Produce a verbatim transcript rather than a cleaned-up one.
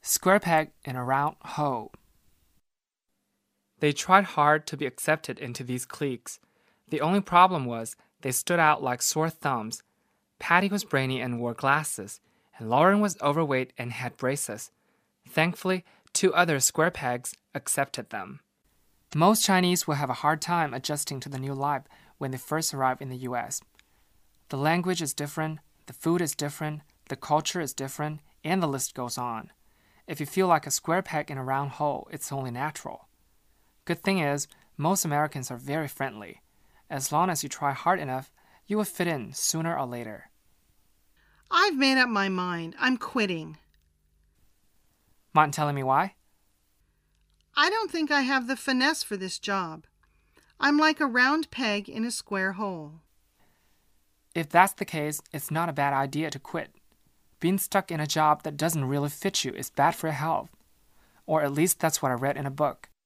Square peg in a round hole. They tried hard to be accepted into these cliques. The only problem was they stood out like sore thumbs. Patty was brainy and wore glasses, and Lauren was overweight and had braces. Thankfully, two other square pegs accepted them. Most Chinese will have a hard time adjusting to the new life when they first arrive in the U S. The language is different, the food is different, the culture is different, and the list goes on. If you feel like a square peg in a round hole, it's only natural. Good thing is, most Americans are very friendly. As long as you try hard enough, you will fit in sooner or later. I've made up my mind. I'm quitting. Mind telling me why? I don't think I have the finesse for this job. I'm like a round peg in a square hole. If that's the case, it's not a bad idea to quit. Being stuck in a job that doesn't really fit you is bad for your health. Or at least that's what I read in a book.